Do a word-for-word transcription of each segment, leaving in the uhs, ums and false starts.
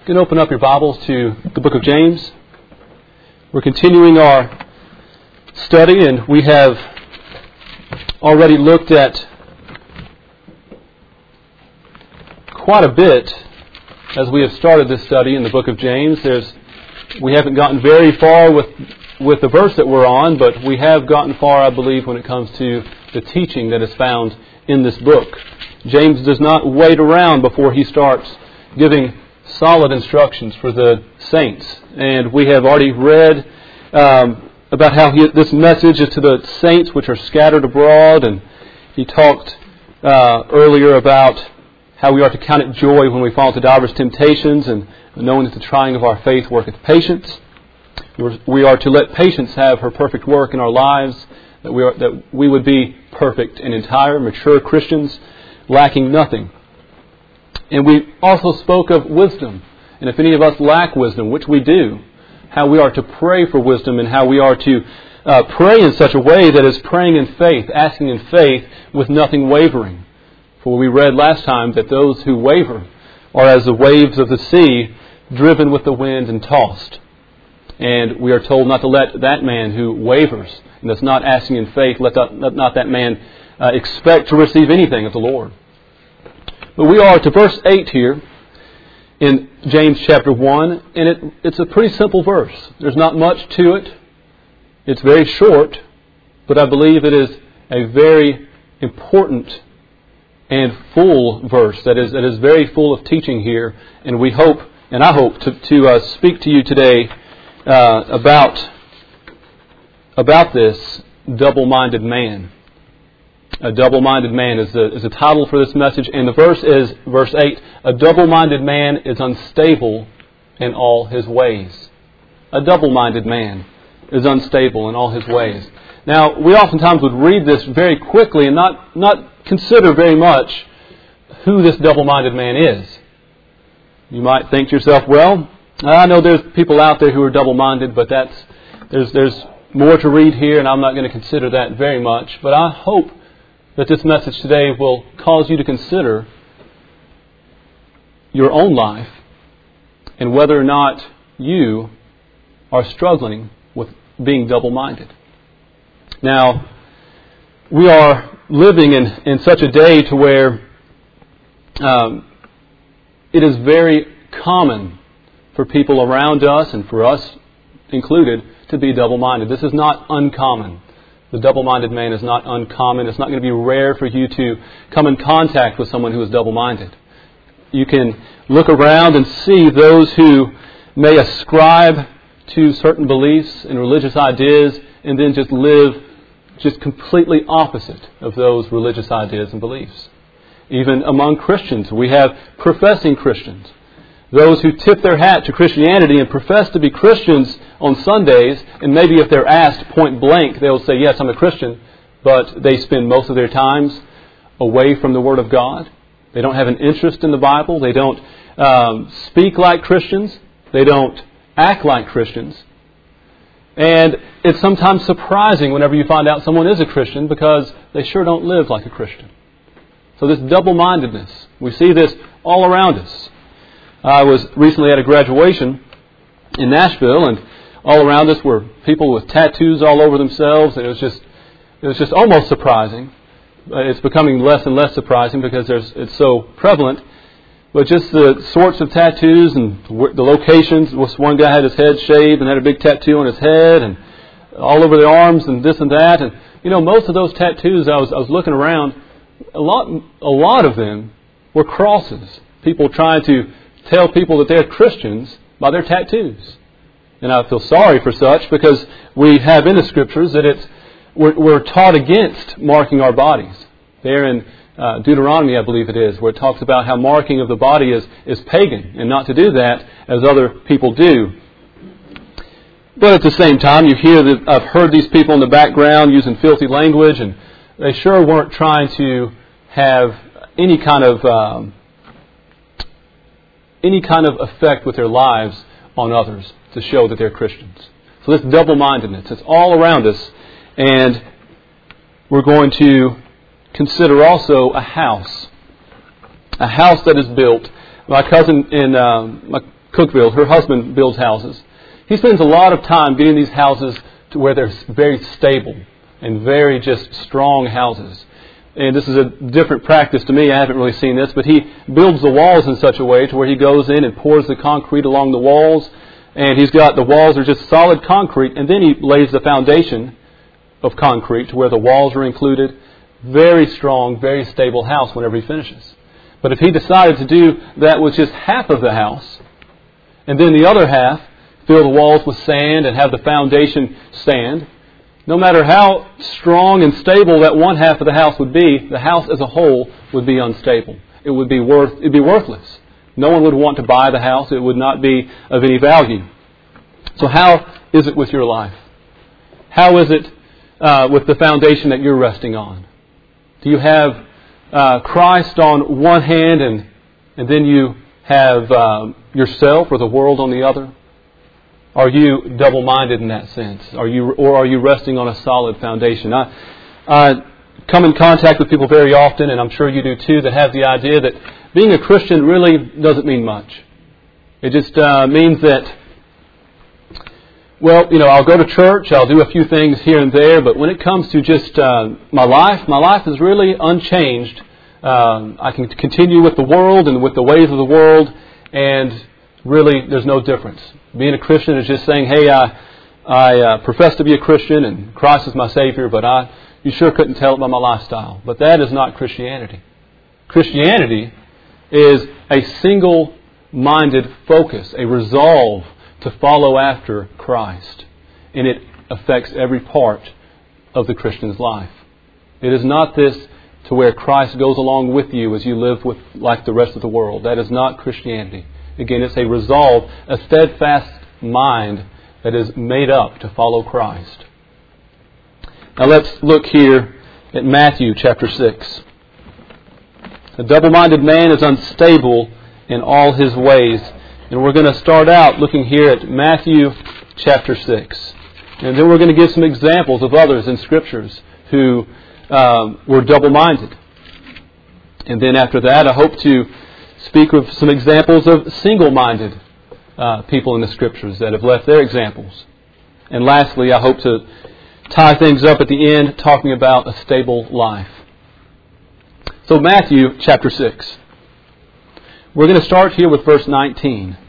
You can open up your Bibles to the book of James. We're continuing our study, and we have already looked at quite a bit as we have started this study in the book of James. There's, we haven't gotten very far with, with the verse that we're on, but we have gotten far, I believe, when it comes to the teaching that is found in this book. James does not wait around before he starts giving solid instructions for the saints. And we have already read um, about how he, this message is to the saints which are scattered abroad. And he talked uh, earlier about how we are to count it joy when we fall into divers temptations, and knowing that the trying of our faith worketh patience. We are to let patience have her perfect work in our lives, that we, are, that we would be perfect and entire, mature Christians, lacking nothing. And we also spoke of wisdom. And if any of us lack wisdom, which we do, how we are to pray for wisdom and how we are to uh, pray in such a way that is praying in faith, asking in faith with nothing wavering. For we read last time that those who waver are as the waves of the sea, driven with the wind and tossed. And we are told not to let that man who wavers and that's not asking in faith, let, that, let not that man uh, expect to receive anything of the Lord. But we are to verse eight here in James chapter one, and it, it's a pretty simple verse. There's not much to it. It's very short, but I believe it is a very important and full verse that is that is very full of teaching here. And we hope, and I hope, to, to uh, speak to you today uh, about, about this double-minded man. A double-minded man is the, is the title for this message. And the verse is, verse eight, a double-minded man is unstable in all his ways. A double-minded man is unstable in all his ways. Now, we oftentimes would read this very quickly and not, not consider very much who this double-minded man is. You might think to yourself, well, I know there's people out there who are double-minded, but that's there's there's more to read here, and I'm not going to consider that very much. But I hope that this message today will cause you to consider your own life and whether or not you are struggling with being double-minded. Now, we are living in, in such a day to where um, it is very common for people around us, and for us included, to be double-minded. This is not uncommon. The double-minded man is not uncommon. It's not going to be rare for you to come in contact with someone who is double-minded. You can look around and see those who may ascribe to certain beliefs and religious ideas and then just live just completely opposite of those religious ideas and beliefs. Even among Christians, we have professing Christians. Those who tip their hat to Christianity and profess to be Christians on Sundays, and maybe if they're asked point blank, they'll say, yes, I'm a Christian, but they spend most of their times away from the Word of God. They don't have an interest in the Bible. They don't um, speak like Christians. They don't act like Christians. And it's sometimes surprising whenever you find out someone is a Christian because they sure don't live like a Christian. So this double-mindedness, we see this all around us. I was recently at a graduation in Nashville, and all around us were people with tattoos all over themselves, and it was just it was just almost surprising. It's becoming less and less surprising because there's it's so prevalent. But just the sorts of tattoos and the locations. One guy had his head shaved and had a big tattoo on his head, and all over the arms and this and that. And you know, most of those tattoos, I was I was looking around, a lot a lot of them were crosses. People trying to tell people that they're Christians by their tattoos. And I feel sorry for such because we have in the Scriptures that it's we're, we're taught against marking our bodies. There in uh, Deuteronomy, I believe it is, where it talks about how marking of the body is, is pagan and not to do that as other people do. But at the same time, you hear that I've heard these people in the background using filthy language, and they sure weren't trying to have any kind of um, any kind of effect with their lives on others to show that they're Christians. So this double-mindedness, it's all around us. And we're going to consider also a house. A house that is built. My cousin in um, my Cookville. Her husband builds houses. He spends a lot of time getting these houses to where they're very stable and very just strong houses. And this is a different practice to me. I haven't really seen this, but he builds the walls in such a way to where he goes in and pours the concrete along the walls, and he's got the walls are just solid concrete, and then he lays the foundation of concrete to where the walls are included. Very strong, very stable house whenever he finishes. But if he decided to do that with just half of the house, and then the other half fill the walls with sand and have the foundation stand, no matter how strong and stable that one half of the house would be, the house as a whole would be unstable. It would be worth, it'd be worthless. No one would want to buy the house. It would not be of any value. So how is it with your life? How is it uh, with the foundation that you're resting on? Do you have uh, Christ on one hand and and then you have um, yourself or the world on the other? Are you double-minded in that sense? Are you, or are you resting on a solid foundation? I, I come in contact with people very often, and I'm sure you do too, that have the idea that being a Christian really doesn't mean much. It just uh, means that, well, you know, I'll go to church, I'll do a few things here and there, but when it comes to just uh, my life, my life is really unchanged. Um, I can continue with the world and with the ways of the world, and really there's no difference. Being a Christian is just saying, hey, I, I uh, profess to be a Christian and Christ is my Savior, but I, you sure couldn't tell it by my lifestyle. But that is not Christianity. Christianity is a single-minded focus, a resolve to follow after Christ. And it affects every part of the Christian's life. It is not this to where Christ goes along with you as you live with like the rest of the world. That is not Christianity. Again, it's a resolve, a steadfast mind that is made up to follow Christ. Now let's look here at Matthew chapter six. A double-minded man is unstable in all his ways. And we're going to start out looking here at Matthew chapter six. And then we're going to give some examples of others in Scriptures who um, were double-minded. And then after that, I hope to speak of some examples of single-minded uh, people in the Scriptures that have left their examples. And lastly, I hope to tie things up at the end talking about a stable life. So Matthew chapter six. We're going to start here with verse nineteen.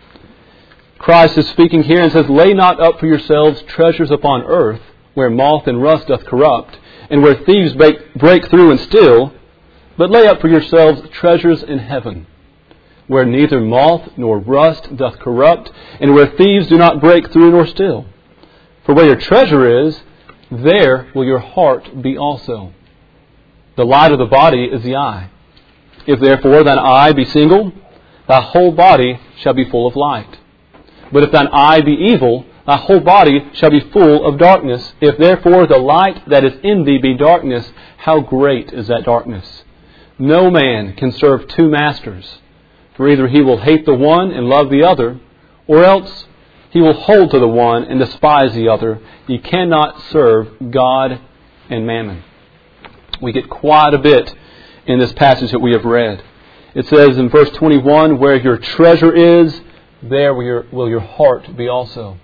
Christ is speaking here and says, "Lay not up for yourselves treasures upon earth, where moth and rust doth corrupt, and where thieves break, break through and steal, but lay up for yourselves treasures in heaven, where neither moth nor rust doth corrupt, and where thieves do not break through nor steal. For where your treasure is, there will your heart be also. The light of the body is the eye. If therefore thine eye be single, thy whole body shall be full of light. But if thine eye be evil, thy whole body shall be full of darkness. If therefore the light that is in thee be darkness, how great is that darkness? No man can serve two masters, for either he will hate the one and love the other, or else he will hold to the one and despise the other. Ye cannot serve God and mammon." We get quite a bit in this passage that we have read. It says in verse twenty-one, "Where your treasure is, there will your, will your heart be also."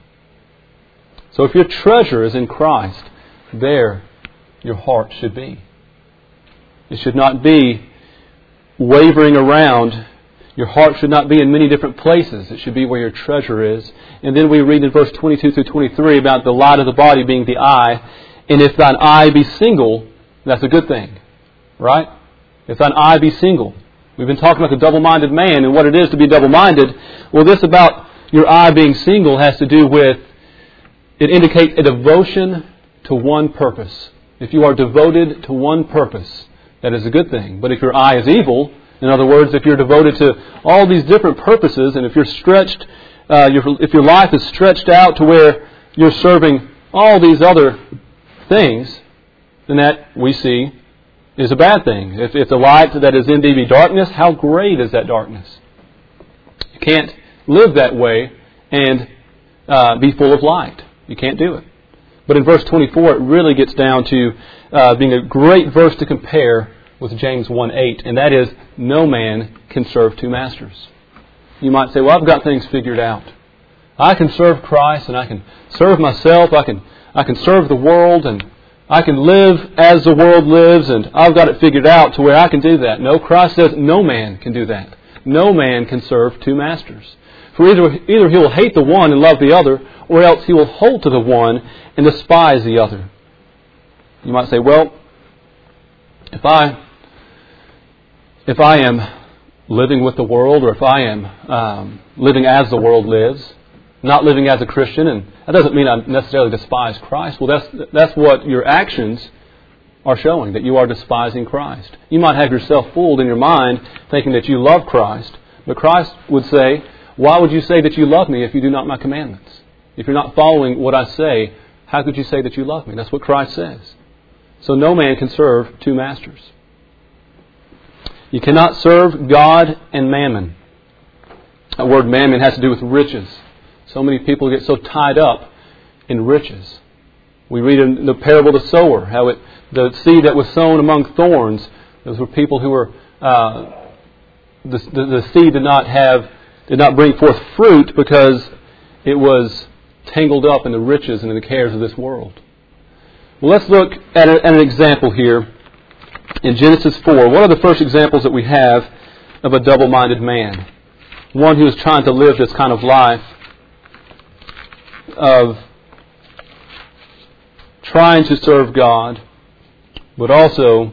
So if your treasure is in Christ, there your heart should be. It should not be wavering around. Your heart should not be in many different places. It should be where your treasure is. And then we read in verse twenty-two through twenty-three about the light of the body being the eye. And if thine eye be single, that's a good thing. Right? If thine eye be single. We've been talking about the double-minded man and what it is to be double-minded. Well, this about your eye being single has to do with, it indicates a devotion to one purpose. If you are devoted to one purpose, that is a good thing. But if your eye is evil, in other words, if you're devoted to all these different purposes, and if you're stretched, uh, your, if your life is stretched out to where you're serving all these other things, then that, we see, is a bad thing. If, if the light that is in thee be darkness, how great is that darkness? You can't live that way and uh, be full of light. You can't do it. But in verse twenty-four, it really gets down to uh, being a great verse to compare with James one eight, and that is, no man can serve two masters. You might say, well, I've got things figured out. I can serve Christ and I can serve myself. I can I can serve the world and I can live as the world lives and I've got it figured out to where I can do that. No, Christ says no man can do that. No man can serve two masters. For either, either he will hate the one and love the other, or else he will hold to the one and despise the other. You might say, well, if I if I am living with the world, or if I am um, living as the world lives, not living as a Christian, and that doesn't mean I necessarily despise Christ. Well, that's that's what your actions are showing, that you are despising Christ. You might have yourself fooled in your mind thinking that you love Christ, but Christ would say, why would you say that you love me if you do not my commandments? If you're not following what I say, how could you say that you love me? That's what Christ says. So no man can serve two masters. You cannot serve God and mammon. That word mammon has to do with riches. So many people get so tied up in riches. We read in the parable of the sower, how it, the seed that was sown among thorns, those were people who were, uh, the, the, the seed did not have, did not bring forth fruit because it was tangled up in the riches and in the cares of this world. Well, let's look at, a, at an example here in Genesis four. What are the first examples that we have of a double-minded man? One who is trying to live this kind of life of trying to serve God, but also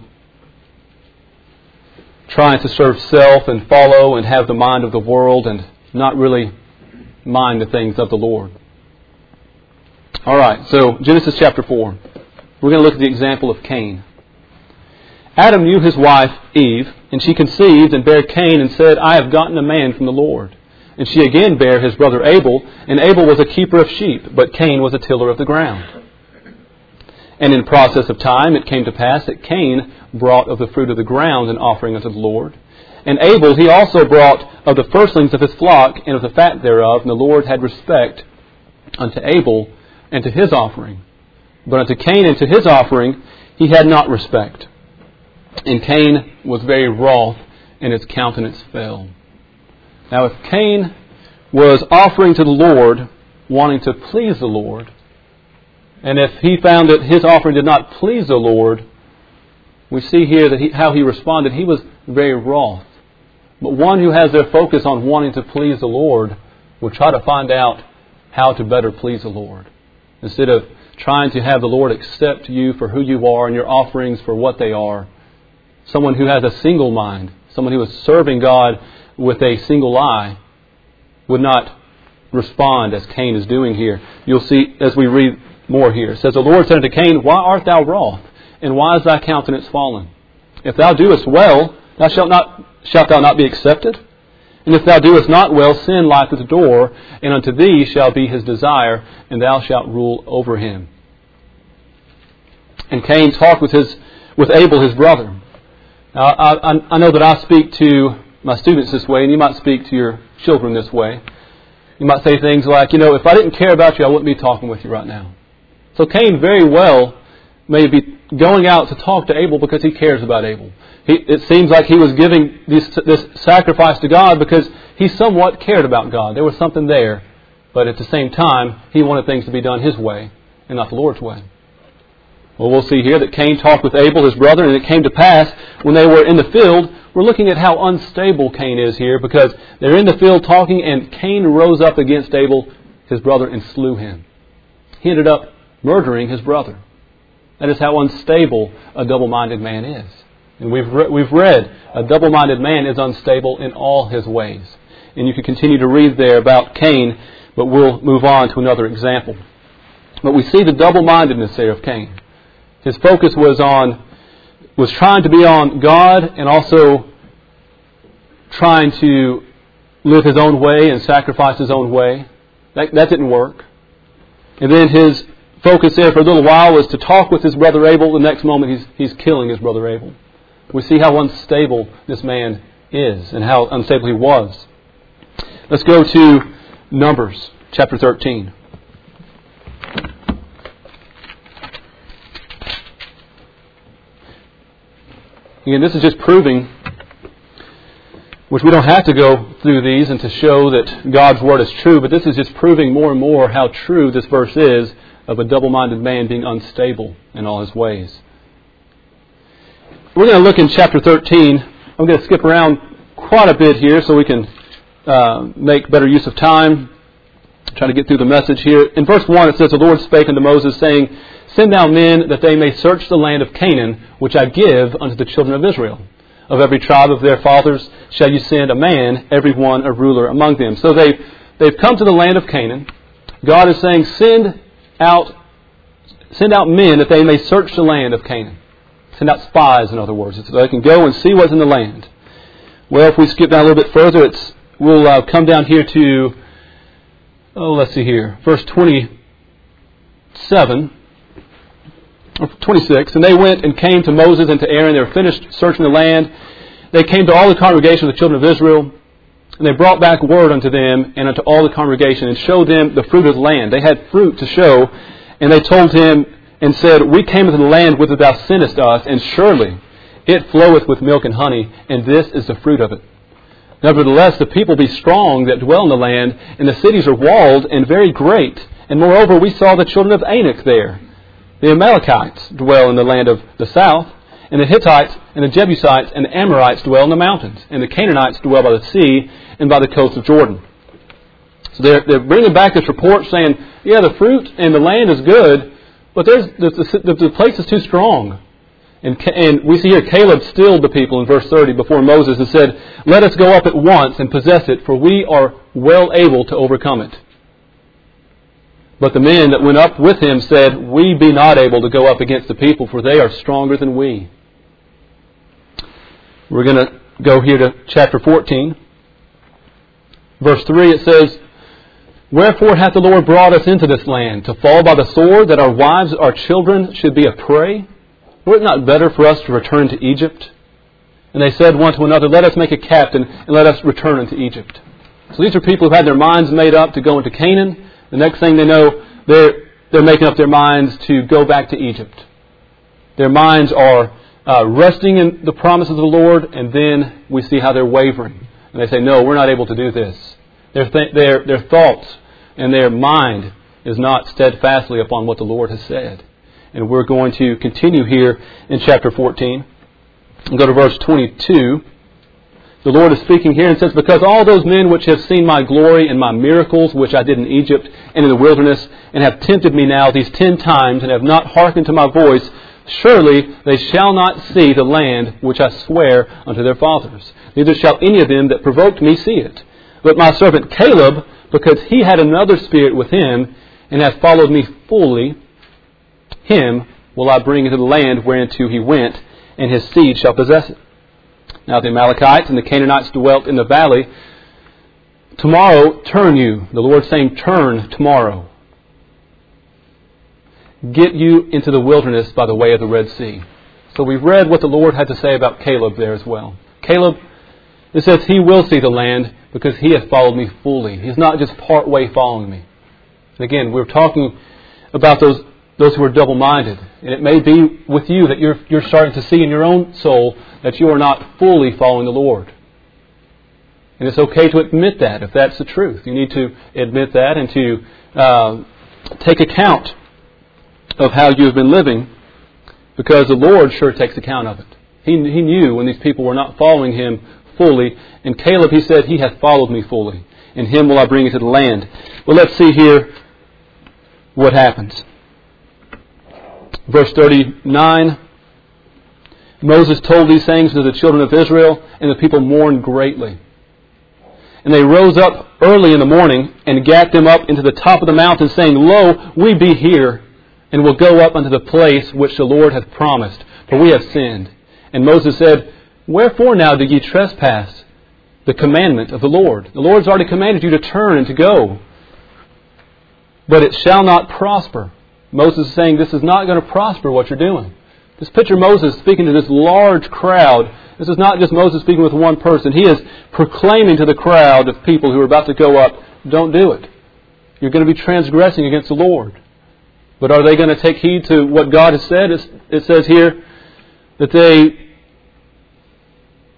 trying to serve self and follow and have the mind of the world and not really mind the things of the Lord. All right, so Genesis chapter four. We're going to look at the example of Cain. Adam knew his wife Eve, and she conceived and bare Cain and said, I have gotten a man from the Lord. And she again bare his brother Abel, and Abel was a keeper of sheep, but Cain was a tiller of the ground. And in process of time it came to pass that Cain brought of the fruit of the ground an offering unto the Lord. And Abel he also brought of the firstlings of his flock and of the fat thereof, and the Lord had respect unto Abel and to his offering. But unto Cain and to his offering he had not respect. And Cain was very wroth, and his countenance fell. Now if Cain was offering to the Lord, wanting to please the Lord, and if he found that his offering did not please the Lord, we see here that he, how he responded. He was very wroth. But one who has their focus on wanting to please the Lord will try to find out how to better please the Lord. Instead of trying to have the Lord accept you for who you are and your offerings for what they are. Someone who has a single mind, someone who is serving God with a single eye, would not respond as Cain is doing here. You'll see as we read more here. It says, the Lord said unto Cain, why art thou wroth? And why is thy countenance fallen? If thou doest well, thou shalt not shalt thou not be accepted? And if thou doest not well, sin lieth at the door, and unto thee shall be his desire, and thou shalt rule over him. And Cain talked with his with Abel his brother. Now, I, I know that I speak to my students this way, and you might speak to your children this way. You might say things like, you know, if I didn't care about you, I wouldn't be talking with you right now. So Cain very well may be going out to talk to Abel because he cares about Abel. He, it seems like he was giving this, this sacrifice to God because he somewhat cared about God. There was something there. But at the same time, he wanted things to be done his way and not the Lord's way. Well, we'll see here that Cain talked with Abel, his brother, and it came to pass when they were in the field. We're looking at how unstable Cain is here because they're in the field talking, and Cain rose up against Abel, his brother, and slew him. He ended up murdering his brother. That is how unstable a double-minded man is. And we've re- we've read a double-minded man is unstable in all his ways. And you can continue to read there about Cain, but we'll move on to another example. But we see the double-mindedness there of Cain. His focus was on, was trying to be on God and also trying to live his own way and sacrifice his own way. That, that didn't work. And then his focus there for a little while was to talk with his brother Abel. The next moment he's, he's killing his brother Abel. We see how unstable this man is and how unstable he was. Let's go to Numbers chapter thirteen. Again, this is just proving which we don't have to go through these and to show that God's Word is true, but this is just proving more and more how true this verse is of a double-minded man being unstable in all his ways. We're going to look in chapter thirteen. I'm going to skip around quite a bit here so we can uh, make better use of time. Trying to get through the message here. In verse one it says, "The Lord spake unto Moses, saying, Send thou men that they may search the land of Canaan, which I give unto the children of Israel. Of every tribe of their fathers shall you send a man, every one a ruler among them." So they've, they've come to the land of Canaan. God is saying, send out, send out men that they may search the land of Canaan. Send out spies, in other words, so they can go and see what's in the land. Well, if we skip down a little bit further, it's we'll uh, come down here to, oh, let's see here, verse twenty-seven. twenty-six, "And they went and came to Moses and to Aaron. They were finished searching the land. They came to all the congregation of the children of Israel, and they brought back word unto them and unto all the congregation, and showed them the fruit of the land." They had fruit to show, and they told him and said, "We came into the land whither thou sentest us, and surely it floweth with milk and honey, and this is the fruit of it. Nevertheless, the people be strong that dwell in the land, and the cities are walled and very great. And moreover, we saw the children of Anak there. The Amalekites dwell in the land of the south, and the Hittites and the Jebusites and the Amorites dwell in the mountains, and the Canaanites dwell by the sea and by the coast of Jordan." So they're, they're bringing back this report saying, yeah, the fruit and the land is good, but there's the, the, the place is too strong. And, and we see here Caleb stilled the people in verse thirty before Moses and said, "Let us go up at once and possess it, for we are well able to overcome it." But the men that went up with him said, "We be not able to go up against the people, for they are stronger than we." We're going to go here to chapter fourteen. Verse three, it says, "Wherefore hath the Lord brought us into this land, to fall by the sword, that our wives, our children should be a prey? Were it not better for us to return to Egypt?" And they said one to another, "Let us make a captain, and let us return unto Egypt." So these are people who had their minds made up to go into Canaan. The next thing they know, they're, they're making up their minds to go back to Egypt. Their minds are uh, resting in the promises of the Lord, and then we see how they're wavering. And they say, no, we're not able to do this. Their, th- their, their thoughts and their mind is not steadfastly upon what the Lord has said. And we're going to continue here in chapter fourteen. And go to verse twenty-two. The Lord is speaking here and says, "Because all those men which have seen my glory and my miracles, which I did in Egypt and in the wilderness, and have tempted me now these ten times, and have not hearkened to my voice, surely they shall not see the land which I swear unto their fathers. Neither shall any of them that provoked me see it. But my servant Caleb, because he had another spirit with him, and hath followed me fully, him will I bring into the land whereinto he went, and his seed shall possess it. Now the Amalekites and the Canaanites dwelt in the valley. Tomorrow turn you." The Lord saying, turn tomorrow. "Get you into the wilderness by the way of the Red Sea." So we've read what the Lord had to say about Caleb there as well. Caleb, it says he will see the land because he hath followed me fully. He's not just part way following me. And again, we're talking about those those who are double-minded. And it may be with you that you're you're starting to see in your own soul that you are not fully following the Lord. And it's okay to admit that if that's the truth. You need to admit that and to uh, take account of how you have been living, because the Lord sure takes account of it. He, he knew when these people were not following Him fully. And Caleb, he said, "He hath followed me fully. In him will I bring into the land." Well, let's see here what happens. Verse thirty-nine, "Moses told these things to the children of Israel, and the people mourned greatly. And they rose up early in the morning, and gat them up into the top of the mountain, saying, Lo, we be here, and will go up unto the place which the Lord hath promised, for we have sinned. And Moses said, Wherefore now do ye trespass the commandment of the Lord? The Lord's already commanded you to turn and to go. But it shall not prosper." Moses is saying this is not going to prosper what you're doing. Just picture Moses speaking to this large crowd. This is not just Moses speaking with one person. He is proclaiming to the crowd of people who are about to go up, don't do it. You're going to be transgressing against the Lord. But are they going to take heed to what God has said? It says here that they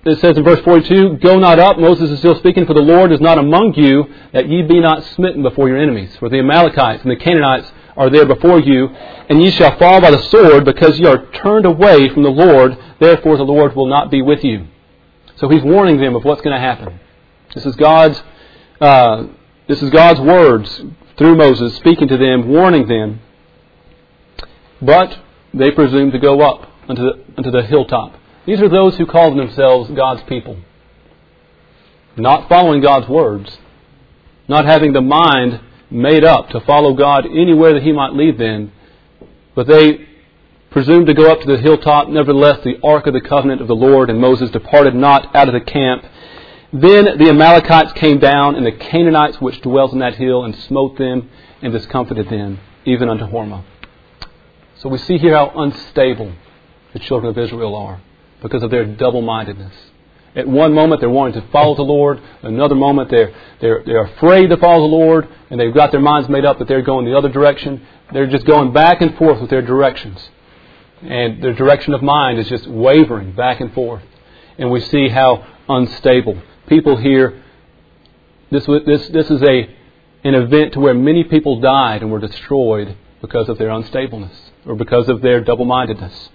it says in verse forty-two, "Go not up," Moses is still speaking, "for the Lord is not among you, that ye be not smitten before your enemies. For the Amalekites and the Canaanites are there before you, and ye shall fall by the sword, because ye are turned away from the Lord. Therefore the Lord will not be with you." So he's warning them of what's going to happen. This is God's uh, this is God's words through Moses, speaking to them, warning them. But they presume to go up unto the, unto the hilltop. These are those who call themselves God's people. Not following God's words. Not having the mind made up to follow God anywhere that He might lead them. But they presumed to go up to the hilltop. Nevertheless, the ark of the covenant of the Lord and Moses departed not out of the camp. Then the Amalekites came down, and the Canaanites which dwelt in that hill, and smote them, and discomfited them, even unto Hormah. So we see here how unstable the children of Israel are, because of their double-mindedness. At one moment they're wanting to follow the Lord. At another moment they're, they're, they're afraid to follow the Lord, and they've got their minds made up that they're going the other direction. They're just going back and forth with their directions. And their direction of mind is just wavering back and forth. And we see how unstable. People here, this, this, this is a, an event to where many people died and were destroyed because of their unstableness, or because of their double-mindedness.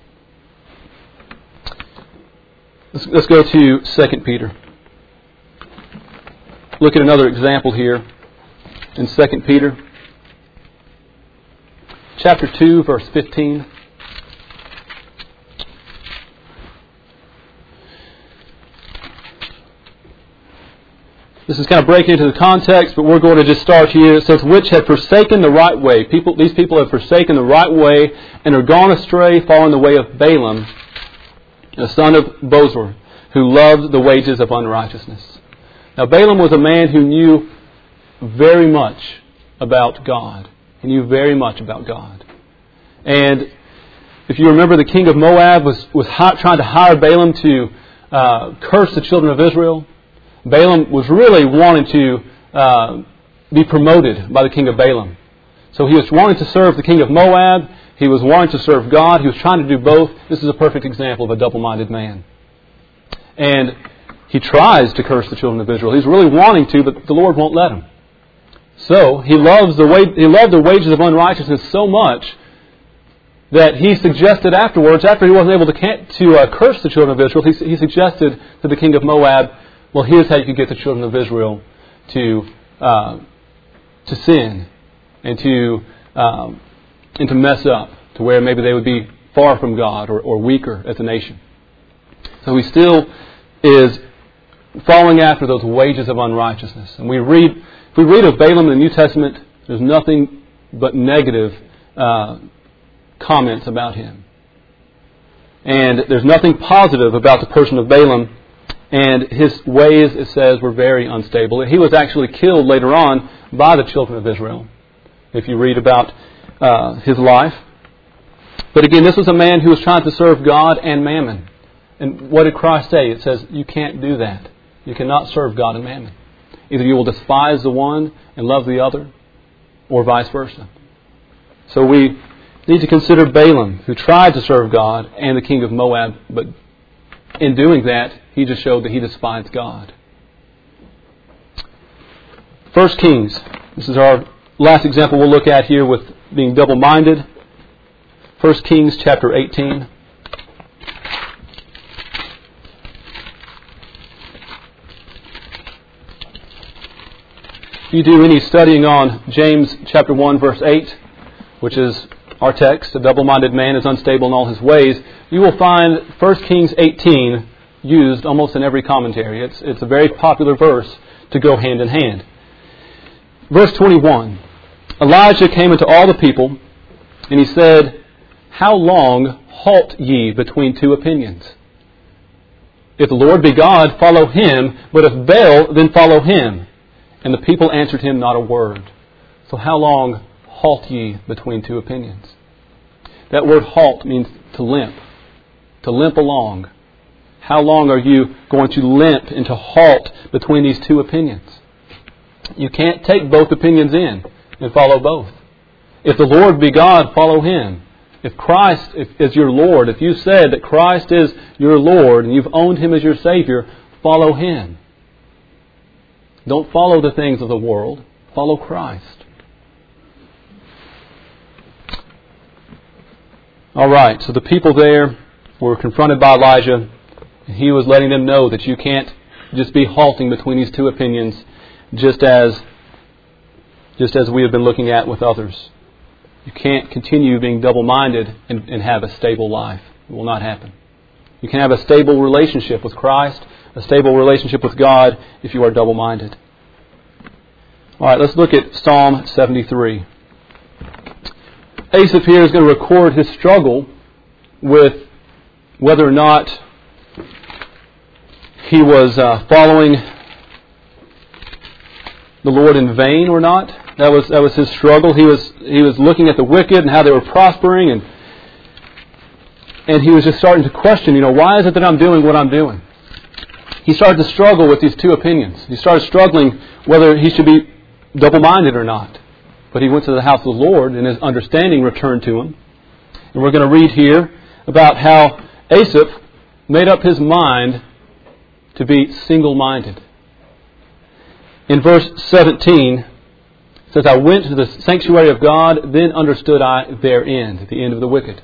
Let's, let's go to Second Peter. Look at another example here in Second Peter. Chapter two, verse fifteen. This is kind of breaking into the context, but we're going to just start here. It says, "Which have forsaken the right way." People, these people have forsaken the right way and are gone astray, following the way of Balaam, the son of Bosor, who loved the wages of unrighteousness. Now Balaam was a man who knew very much about God. He knew very much about God. And if you remember, the king of Moab was, was hi- trying to hire Balaam to uh, curse the children of Israel. Balaam was really wanting to uh, be promoted by the king of Balaam. So he was wanting to serve the king of Moab. He was wanting to serve God. He was trying to do both. This is a perfect example of a double-minded man. And he tries to curse the children of Israel. He's really wanting to, but the Lord won't let him. So he loves the wa- he loved the wages of unrighteousness so much that he suggested afterwards, after he wasn't able to, can- to uh, curse the children of Israel, he, he suggested to the king of Moab, well, here's how you can get the children of Israel to uh, to sin and to um, and to mess up, to where maybe they would be far from God, or, or weaker as a nation. So he still is following after those wages of unrighteousness. And we read, if we read of Balaam in the New Testament, there's nothing but negative uh, comments about him. And there's nothing positive about the person of Balaam. And his ways, it says, were very unstable. He was actually killed later on by the children of Israel, if you read about uh, his life. But again, this was a man who was trying to serve God and mammon. And what did Christ say? It says, you can't do that. You cannot serve God and mammon. Either you will despise the one and love the other, or vice versa. So we need to consider Balaam, who tried to serve God and the king of Moab, but in doing that, he just showed that he despised God. First Kings. This is our last example we'll look at here with being double-minded. First Kings chapter eighteen. If you do any studying on James chapter one verse eight, which is our text, a double-minded man is unstable in all his ways, you will find First Kings eighteen used almost in every commentary. It's, it's a very popular verse to go hand in hand. Verse twenty-one. Elijah came unto all the people, and he said, How long halt ye between two opinions? If the Lord be God, follow Him, but if Baal, then follow him. And the people answered him not a word. So how long halt ye between two opinions? That word halt means to limp, to limp along. How long are you going to limp and to halt between these two opinions? You can't take both opinions in and follow both. If the Lord be God, follow Him. If Christ is your Lord, if you said that Christ is your Lord and you've owned Him as your Savior, follow Him. Don't follow the things of the world. Follow Christ. All right, so the people there were confronted by Elijah, and he was letting them know that you can't just be halting between these two opinions, just as just as we have been looking at with others. You can't continue being double-minded and, and have a stable life. It will not happen. You can have a stable relationship with Christ, a stable relationship with God, if you are double-minded. All right, let's look at Psalm seventy-three. Asaph here is going to record his struggle with whether or not he was uh, following the Lord in vain or not. That was that was his struggle. He was he was looking at the wicked and how they were prospering, and and he was just starting to question, you know, why is it that I'm doing what I'm doing? He started to struggle with these two opinions. He started struggling whether he should be double-minded or not. But he went to the house of the Lord, and his understanding returned to him. And we're going to read here about how Asaph made up his mind to be single-minded. In verse seventeen, it says, I went to the sanctuary of God, then understood I their end, the end of the wicked.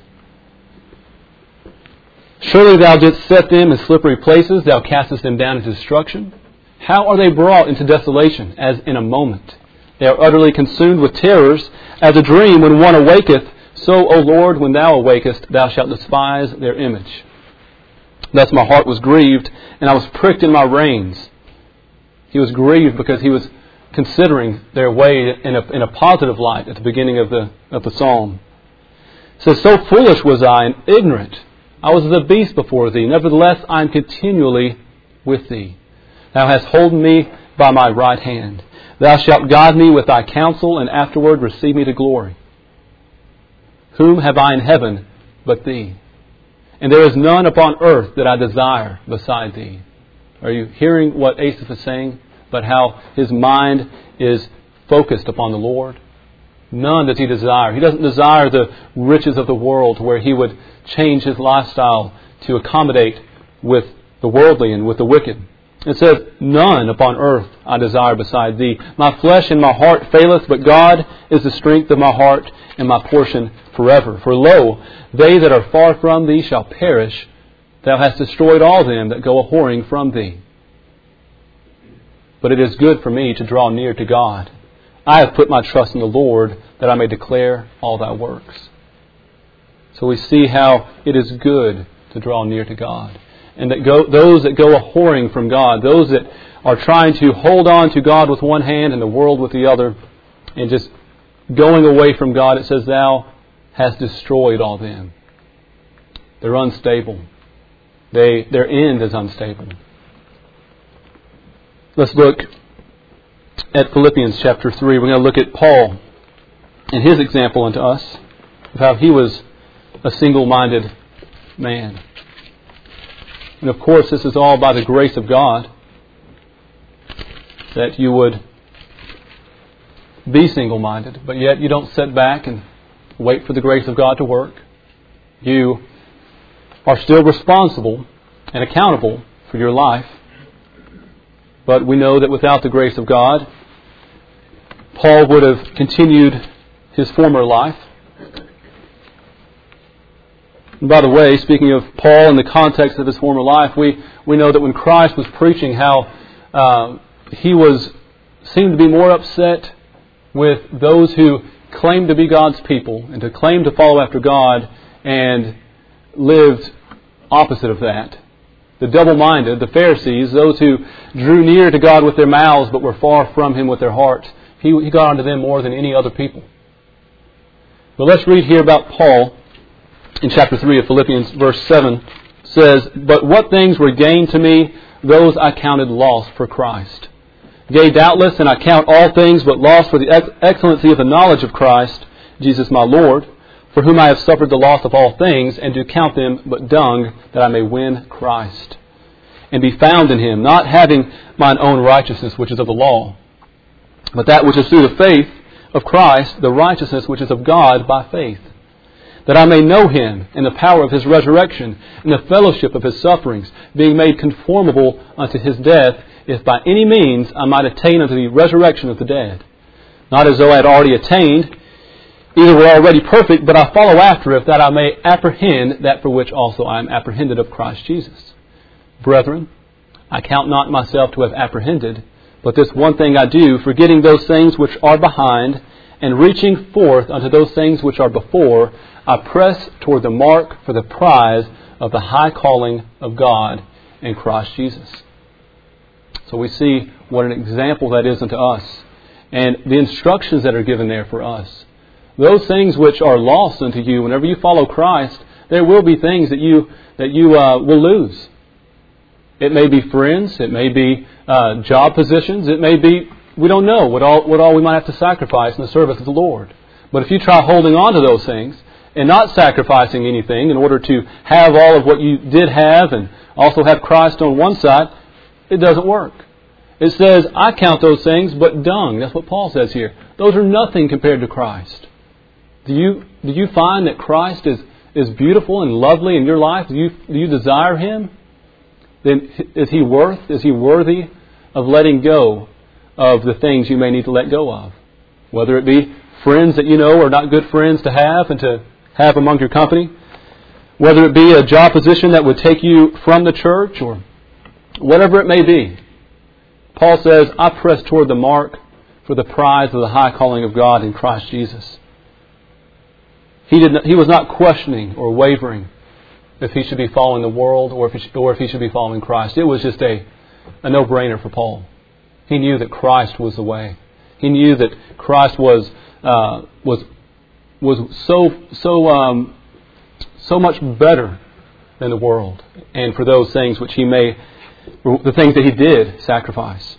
Surely thou didst set them in slippery places, thou castest them down into destruction. How are they brought into desolation, as in a moment? They are utterly consumed with terrors, as a dream when one awaketh. So, O Lord, when thou awakest, thou shalt despise their image. Thus my heart was grieved, and I was pricked in my reins. He was grieved because he was considering their way in a, in a positive light at the beginning of the of the psalm. It says, so foolish was I and ignorant. I was as a beast before thee. Nevertheless, I am continually with thee. Thou hast holden me by my right hand. Thou shalt guide me with thy counsel, and afterward receive me to glory. Whom have I in heaven but thee? And there is none upon earth that I desire beside thee. Are you hearing what Asaph is saying? But how his mind is focused upon the Lord. None does he desire. He doesn't desire the riches of the world where he would change his lifestyle to accommodate with the worldly and with the wicked. It says, none upon earth I desire beside thee. My flesh and my heart faileth, but God is the strength of my heart and my portion forever. For lo, they that are far from thee shall perish. Thou hast destroyed all them that go a-whoring from thee. But it is good for me to draw near to God. I have put my trust in the Lord, that I may declare all thy works. So we see how it is good to draw near to God. And that go, those that go a-whoring from God, those that are trying to hold on to God with one hand and the world with the other, and just going away from God, it says, thou hast destroyed all them. They're unstable. They, their end is unstable. Let's look at Philippians chapter three. We're going to look at Paul and his example unto us of how he was a single-minded man. And of course, this is all by the grace of God, that you would be single-minded, but yet you don't sit back and wait for the grace of God to work. You are still responsible and accountable for your life. But we know that without the grace of God, Paul would have continued his former life. And by the way, speaking of Paul in the context of his former life, we, we know that when Christ was preaching, how uh, he was seemed to be more upset with those who claimed to be God's people and to claim to follow after God and lived opposite of that. The double-minded, the Pharisees, those who drew near to God with their mouths but were far from Him with their hearts. He, he got onto them more than any other people. But let's read here about Paul in chapter three of Philippians, verse seven. It says, but what things were gained to me, those I counted loss for Christ. Yea, doubtless, and I count all things but loss for the ex- excellency of the knowledge of Christ, Jesus my Lord, for whom I have suffered the loss of all things, and do count them but dung, that I may win Christ, and be found in Him, not having mine own righteousness, which is of the law, but that which is through the faith of Christ, the righteousness which is of God by faith, that I may know Him and the power of His resurrection and the fellowship of His sufferings, being made conformable unto His death, if by any means I might attain unto the resurrection of the dead. Not as though I had already attained, either were already perfect, but I follow after it, that I may apprehend that for which also I am apprehended of Christ Jesus. Brethren, I count not myself to have apprehended, but this one thing I do, forgetting those things which are behind, and reaching forth unto those things which are before, I press toward the mark for the prize of the high calling of God in Christ Jesus. So we see what an example that is unto us, and the instructions that are given there for us. Those things which are lost unto you, whenever you follow Christ, there will be things that you that you uh, will lose. It may be friends, it may be uh, job positions, it may be, we don't know what all what all we might have to sacrifice in the service of the Lord. But if you try holding on to those things and not sacrificing anything in order to have all of what you did have and also have Christ on one side, it doesn't work. It says, I count those things but dung. That's what Paul says here. Those are nothing compared to Christ. Do you do you find that Christ is, is beautiful and lovely in your life? Do you do you desire Him? Then is He worth, is He worthy of letting go of the things you may need to let go of? Whether it be friends that you know are not good friends to have and to have among your company, whether it be a job position that would take you from the church, or whatever it may be. Paul says, I press toward the mark for the prize of the high calling of God in Christ Jesus. He did not, he was not questioning or wavering if he should be following the world or if he should, or if he should be following Christ. It was just a, a no-brainer for Paul. He knew that Christ was the way. He knew that Christ was uh, was was so so um, so much better than the world, and for those things which he may, the things that he did sacrifice.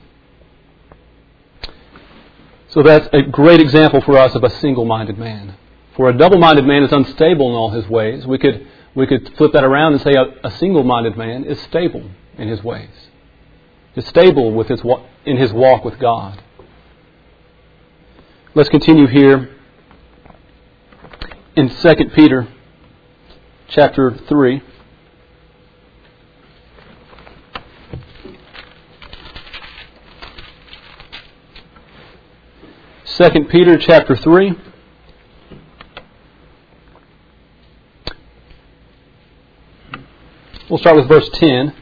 So that's a great example for us of a single-minded man. For a double-minded man is unstable in all his ways. We could we could flip that around and say a, a single-minded man is stable in his ways. Is stable with his in his walk with God. Let's continue here in Second Peter chapter three. Second Peter chapter three. We'll start with verse ten.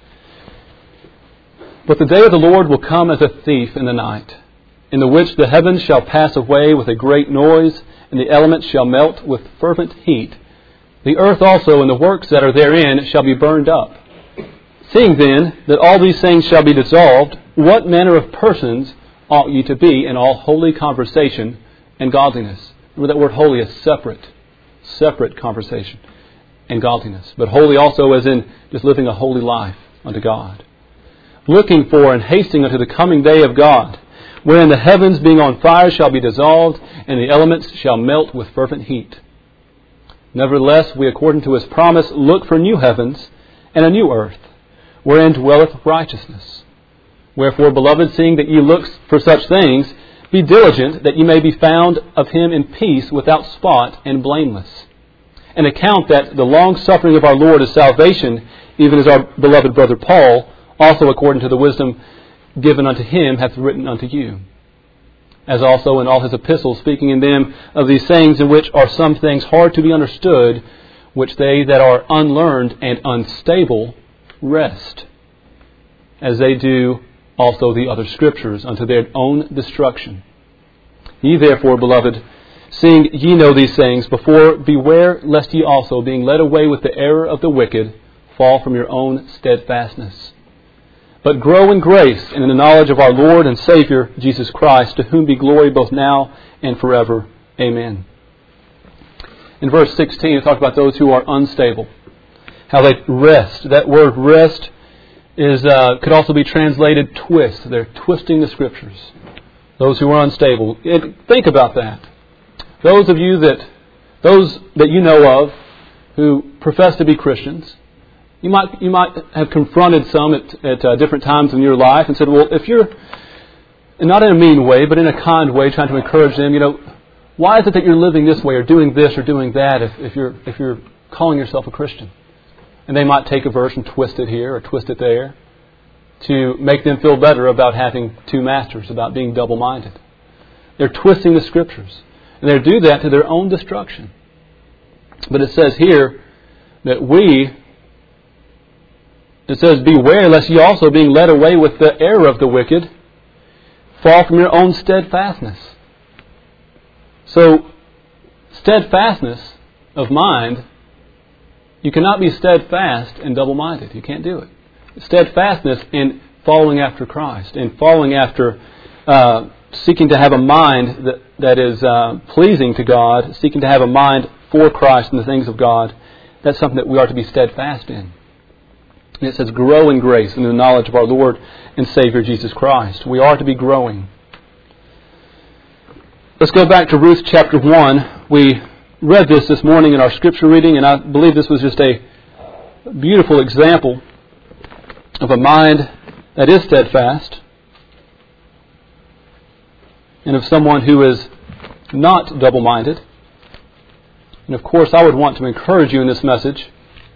But the day of the Lord will come as a thief in the night, in the which the heavens shall pass away with a great noise, and the elements shall melt with fervent heat. The earth also and the works that are therein shall be burned up. Seeing then that all these things shall be dissolved, what manner of persons ought ye to be in all holy conversation and godliness? Remember that word holy is separate. Separate conversation and godliness. But holy also as in just living a holy life unto God. Looking for and hasting unto the coming day of God, wherein the heavens being on fire shall be dissolved, and the elements shall melt with fervent heat. Nevertheless, we according to His promise look for new heavens and a new earth, wherein dwelleth righteousness. Wherefore, beloved, seeing that ye look for such things, be diligent that ye may be found of Him in peace, without spot and blameless. And account that the long suffering of our Lord is salvation, even as our beloved brother Paul, also according to the wisdom given unto him, hath written unto you. As also in all his epistles, speaking in them of these things, in which are some things hard to be understood, which they that are unlearned and unstable wrest, as they do also the other Scriptures, unto their own destruction. Ye therefore, beloved, seeing ye know these things, before beware lest ye also, being led away with the error of the wicked, fall from your own steadfastness. But grow in grace and in the knowledge of our Lord and Savior, Jesus Christ, to whom be glory both now and forever. Amen. In verse sixteen, it talks about those who are unstable. How they rest. That word rest is uh, could also be translated twist. They're twisting the Scriptures. Those who are unstable. It, think about that. Those of you that, those that you know of who profess to be Christians, You might you might have confronted some at, at uh, different times in your life and said, well, if you're, not in a mean way, but in a kind way, trying to encourage them, you know, why is it that you're living this way or doing this or doing that if, if you're if you're calling yourself a Christian? And they might take a verse and twist it here or twist it there to make them feel better about having two masters, about being double-minded. They're twisting the Scriptures. And they do that to their own destruction. But it says here that we, it says, beware lest ye also, being led away with the error of the wicked, fall from your own steadfastness. So, steadfastness of mind, you cannot be steadfast and double-minded. You can't do it. Steadfastness in following after Christ, in following after, uh, seeking to have a mind that, that is uh, pleasing to God, seeking to have a mind for Christ and the things of God, that's something that we are to be steadfast in. And it says, grow in grace and in the knowledge of our Lord and Savior Jesus Christ. We are to be growing. Let's go back to Ruth chapter one. We read this this morning in our scripture reading, and I believe this was just a beautiful example of a mind that is steadfast and of someone who is not double-minded. And of course, I would want to encourage you in this message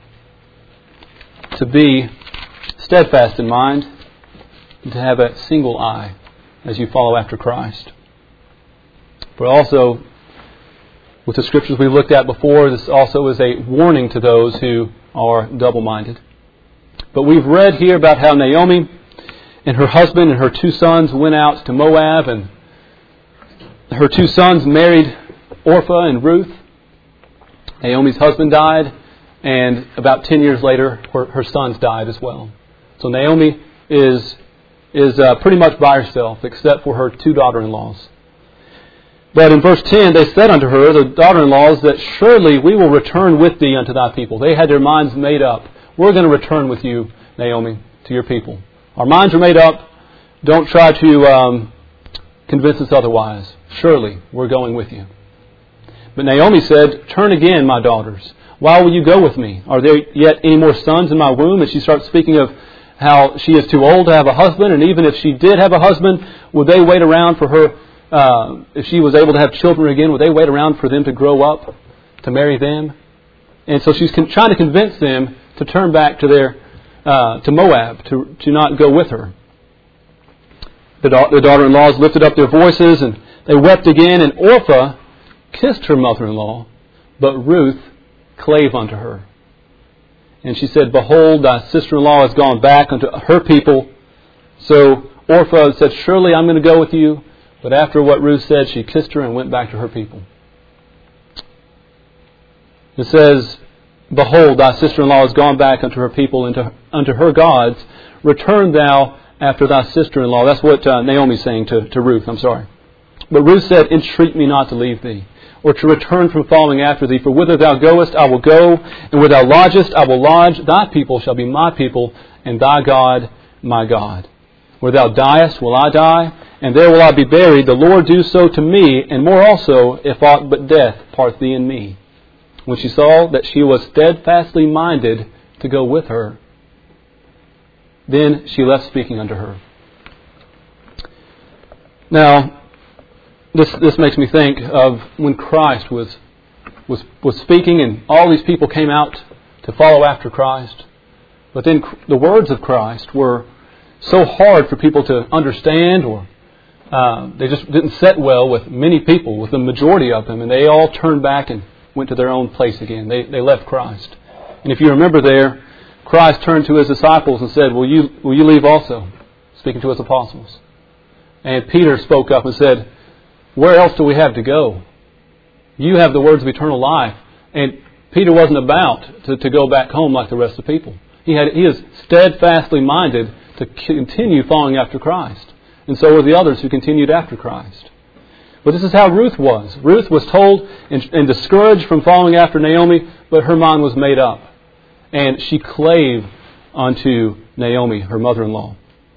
to be steadfast in mind and to have a single eye as you follow after Christ. But also, with the scriptures we looked at before, this also is a warning to those who are double-minded. But we've read here about how Naomi and her husband and her two sons went out to Moab, and her two sons married Orpah and Ruth. Naomi's husband died, and about ten years later, her, her sons died as well. So Naomi is is uh, pretty much by herself, except for her two daughter-in-laws. But in verse ten, they said unto her, the daughter-in-laws, that surely we will return with thee unto thy people. They had their minds made up. We're going to return with you, Naomi, to your people. Our minds are made up. Don't try to um, convince us otherwise. Surely we're going with you. But Naomi said, turn again, my daughters. Why will you go with me? Are there yet any more sons in my womb? And she starts speaking of how she is too old to have a husband. And even if she did have a husband, would they wait around for her? Uh, if she was able to have children again, would they wait around for them to grow up, to marry them? And so she's con- trying to convince them to turn back to their uh, to Moab, to to not go with her. The, da- the daughter-in-laws lifted up their voices, and they wept again. And Orpah kissed her mother-in-law, but Ruth clave unto her. And she said, behold, thy sister-in-law has gone back unto her people. So Orpah said, surely I'm going to go with you. But after what Ruth said, she kissed her and went back to her people. It says, behold, thy sister-in-law has gone back unto her people and to, unto her gods. Return thou after thy sister-in-law. That's what uh, Naomi's saying to, to Ruth. I'm sorry. But Ruth said, entreat me not to leave thee, or to return from following after thee. For whither thou goest, I will go, and where thou lodgest, I will lodge. Thy people shall be my people, and thy God my God. Where thou diest, will I die, and there will I be buried. The Lord do so to me, and more also, if aught but death part thee and me. When she saw that she was steadfastly minded to go with her, then she left speaking unto her. Now, this this makes me think of when Christ was was was speaking, and all these people came out to follow after Christ. But then the words of Christ were so hard for people to understand, or uh, they just didn't set well with many people, with the majority of them, and they all turned back and went to their own place again. They they left Christ. And if you remember there, Christ turned to his disciples and said, Will you will you leave also? Speaking to his apostles. And Peter spoke up and said, where else do we have to go? You have the words of eternal life. And Peter wasn't about to, to go back home like the rest of the people. He had he is steadfastly minded to continue following after Christ. And so were the others who continued after Christ. But this is how Ruth was. Ruth was told and, and discouraged from following after Naomi, but her mind was made up. And she clave unto Naomi, her mother-in-law.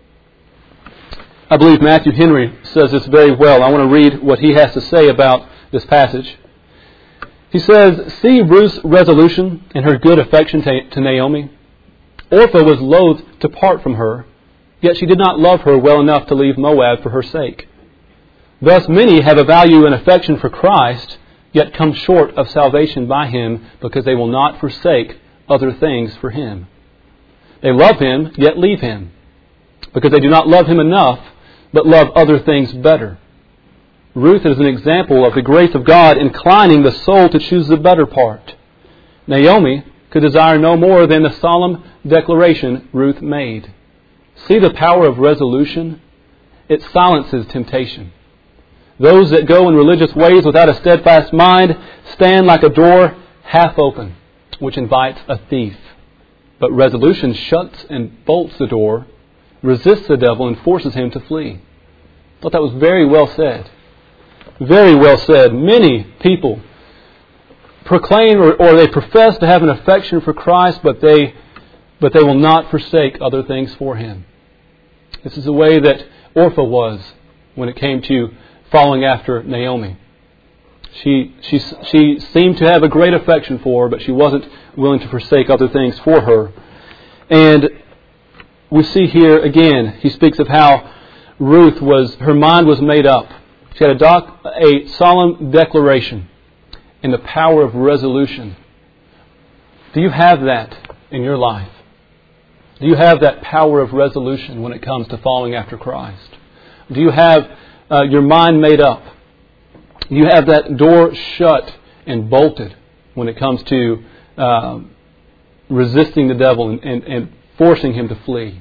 I believe Matthew Henry says this very well. I want to read what he has to say about this passage. He says, see Ruth's resolution and her good affection to, to Naomi. Orpah was loath to part from her, yet she did not love her well enough to leave Moab for her sake. Thus many have a value and affection for Christ, yet come short of salvation by Him because they will not forsake other things for Him. They love Him, yet leave Him, because they do not love Him enough, but love other things better. Ruth is an example of the grace of God inclining the soul to choose the better part. Naomi could desire no more than the solemn declaration Ruth made. See the power of resolution? It silences temptation. Those that go in religious ways without a steadfast mind stand like a door half open, which invites a thief. But resolution shuts and bolts the door, resists the devil, and forces him to flee. I thought that was very well said. Very well said. Many people proclaim or, or they profess to have an affection for Christ, but they but they will not forsake other things for Him. This is the way that Orpah was when it came to following after Naomi. She she she seemed to have a great affection for her, but she wasn't willing to forsake other things for her. And we see here again, he speaks of how Ruth was, her mind was made up. She had a, doc, a solemn declaration and the power of resolution. Do you have that in your life? Do you have that power of resolution when it comes to following after Christ? Do you have uh, your mind made up? Do you have that door shut and bolted when it comes to uh, resisting the devil and, and, and forcing him to flee?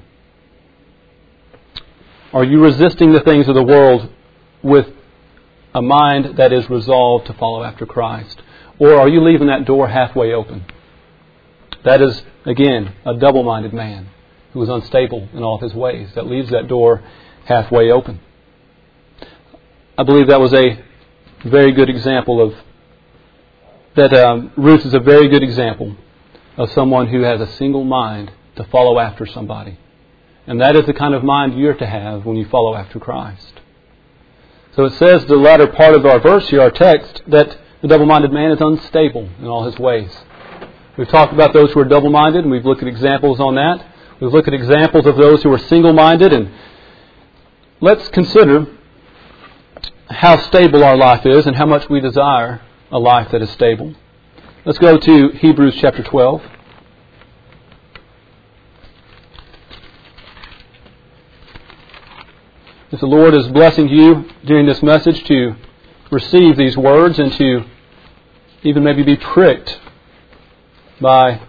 Are you resisting the things of the world with a mind that is resolved to follow after Christ? Or are you leaving that door halfway open? That is, again, a double-minded man who is unstable in all of his ways, that leaves that door halfway open. I believe that was a very good example of, that um, Ruth is a very good example of someone who has a single mind to follow after somebody. And that is the kind of mind you're to have when you follow after Christ. So it says, the latter part of our verse here, our text, that the double-minded man is unstable in all his ways. We've talked about those who are double-minded, and we've looked at examples on that. We've looked at examples of those who are single-minded, and let's consider how stable our life is and how much we desire a life that is stable. Let's go to Hebrews chapter twelve. If the Lord is blessing you during this message to receive these words and to even maybe be tricked by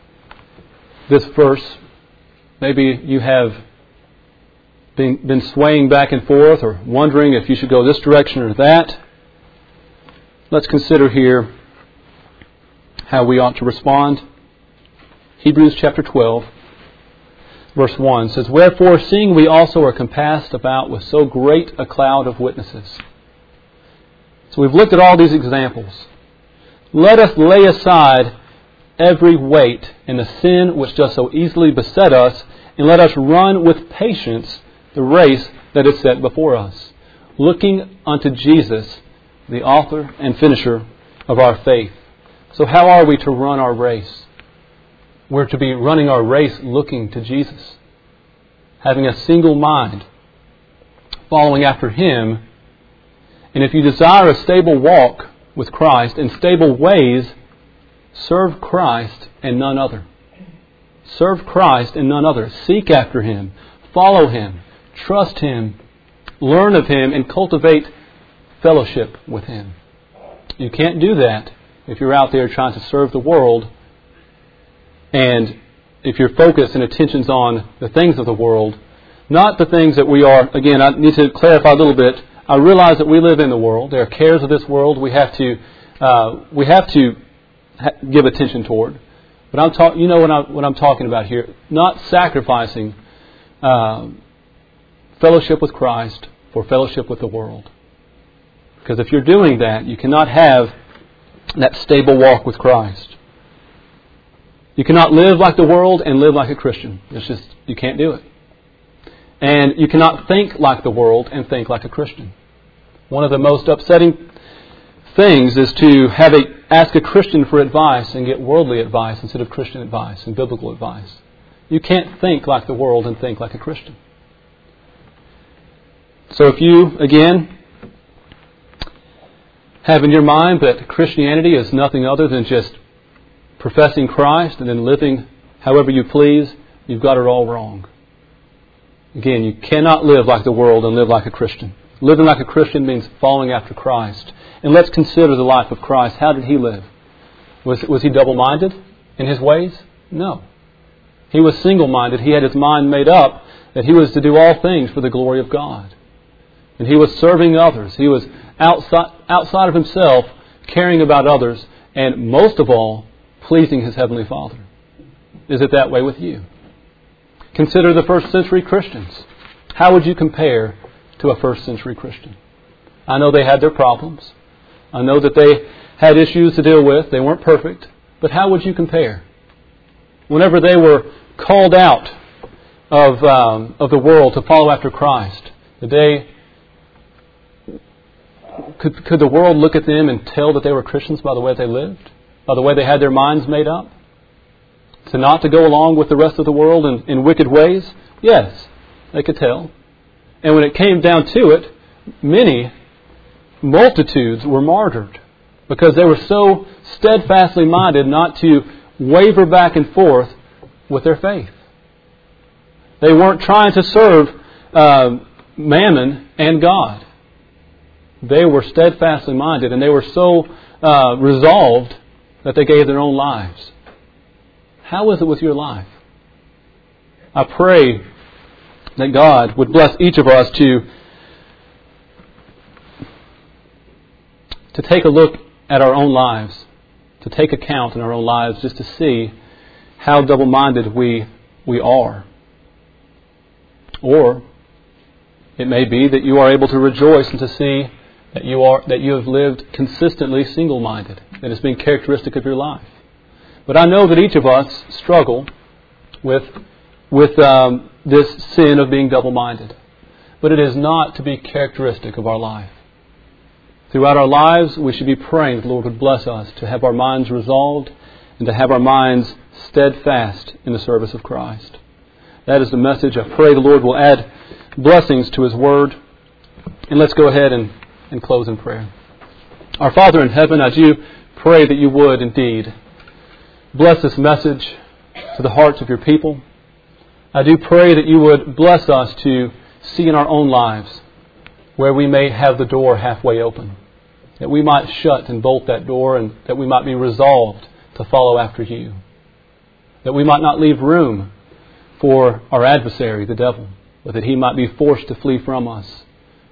this verse, maybe you have been, been swaying back and forth or wondering if you should go this direction or that. Let's consider here how we ought to respond. Hebrews chapter twelve. Verse one says, Wherefore, seeing we also are compassed about with so great a cloud of witnesses. So we've looked at all these examples. Let us lay aside every weight and the sin which does so easily beset us, and let us run with patience the race that is set before us, looking unto Jesus, the author and finisher of our faith. So how are we to run our race? We're to be running our race looking to Jesus, having a single mind, following after Him. And if you desire a stable walk with Christ in stable ways, serve Christ and none other. Serve Christ and none other. Seek after Him. Follow Him. Trust Him. Learn of Him and cultivate fellowship with Him. You can't do that if you're out there trying to serve the world, and if your focus and attention's on the things of the world, not the things that we are. Again, I need to clarify a little bit. I realize that we live in the world. There are cares of this world we have to uh, we have to ha- give attention toward. But I'm talking. You know what, I, what I'm talking about here. Not sacrificing uh, fellowship with Christ for fellowship with the world. Because if you're doing that, you cannot have that stable walk with Christ. You cannot live like the world and live like a Christian. It's just, you can't do it. And you cannot think like the world and think like a Christian. One of the most upsetting things is to have a ask a Christian for advice and get worldly advice instead of Christian advice and biblical advice. You can't think like the world and think like a Christian. So if you, again, have in your mind that Christianity is nothing other than just professing Christ and then living however you please, you've got it all wrong. Again, you cannot live like the world and live like a Christian. Living like a Christian means following after Christ. And let's consider the life of Christ. How did He live? Was, was He double-minded in His ways? No. He was single-minded. He had His mind made up that He was to do all things for the glory of God. And He was serving others. He was outside, outside of Himself, caring about others, and most of all, pleasing His Heavenly Father. Is it that way with you? Consider the first century Christians. How would you compare to a first century Christian? I know they had their problems. I know that they had issues to deal with. They weren't perfect. But how would you compare? Whenever they were called out of um, of the world to follow after Christ, did they, could, could the world look at them and tell that they were Christians by the way they lived? By the way they had their minds made up? To not to go along with the rest of the world in, in wicked ways? Yes, they could tell. And when it came down to it, many multitudes were martyred because they were so steadfastly minded not to waver back and forth with their faith. They weren't trying to serve uh, mammon and God. They were steadfastly minded, and they were so uh, resolved that they gave their own lives. How is it with your life? I pray that God would bless each of us to, to take a look at our own lives, to take account in our own lives, just to see how double-minded we we are. Or it may be that you are able to rejoice and to see that you are that you have lived consistently single-minded, that has been characteristic of your life. But I know that each of us struggle with with um, this sin of being double-minded. But it is not to be characteristic of our life. Throughout our lives, we should be praying that the Lord would bless us to have our minds resolved and to have our minds steadfast in the service of Christ. That is the message. I pray the Lord will add blessings to His Word. And let's go ahead and, and close in prayer. Our Father in heaven, I do pray that you would indeed bless this message to the hearts of your people. I do pray that you would bless us to see in our own lives where we may have the door halfway open, that we might shut and bolt that door, and that we might be resolved to follow after you, that we might not leave room for our adversary, the devil, but that he might be forced to flee from us.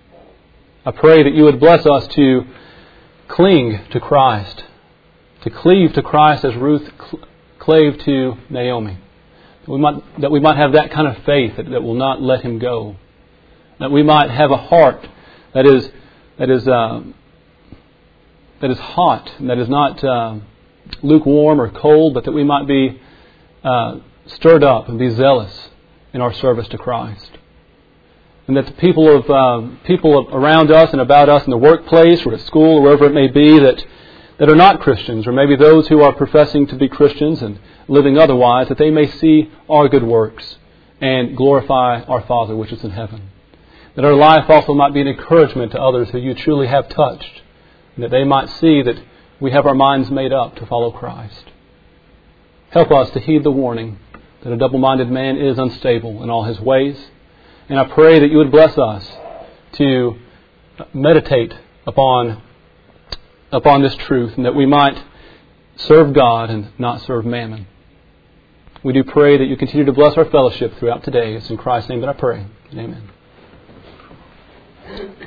I pray that you would bless us to cling to Christ, to cleave to Christ as Ruth clave to Naomi. That we might, that we might have that kind of faith that, that will not let him go. That we might have a heart that is that is uh, that is hot and that is not uh, lukewarm or cold, but that we might be uh, stirred up and be zealous in our service to Christ. And that the people of uh, people around us and about us in the workplace or at school or wherever it may be that that are not Christians, or maybe those who are professing to be Christians and living otherwise, that they may see our good works and glorify our Father which is in heaven. That our life also might be an encouragement to others who you truly have touched, and that they might see that we have our minds made up to follow Christ. Help us to heed the warning that a double-minded man is unstable in all his ways. And I pray that you would bless us to meditate upon upon this truth, and that we might serve God and not serve mammon. We do pray that you continue to bless our fellowship throughout today. It's in Christ's name that I pray. Amen.